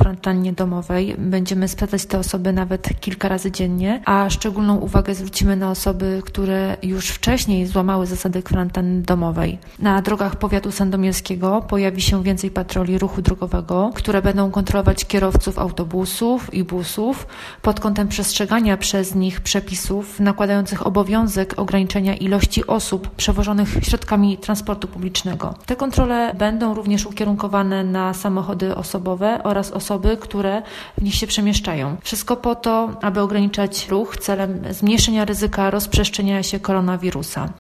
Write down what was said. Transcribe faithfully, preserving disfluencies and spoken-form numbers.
kwarantannie domowej. Będziemy sprawdzać te osoby nawet kilka razy dziennie, a szczególną uwagę zwrócimy na osoby, które już wcześniej złamały zasady kwarantanny domowej. Na drogach powiatu sandomierskiego pojawi się więcej patroli ruchu drogowego, które będą kontrolować kierowców autobusów i busów pod kątem przestrzegania przez nich przepisów nakładających obowiązek ograniczenia ilości osób przewożonych środkami transportu publicznego. Te kontrole będą również ukierunkowane na samochody osobowe oraz osoby, które w nich się przemieszczają. Wszystko po to, aby ograniczać ruch celem zmniejszenia ryzyka rozprzestrzeniania się koronawirusa.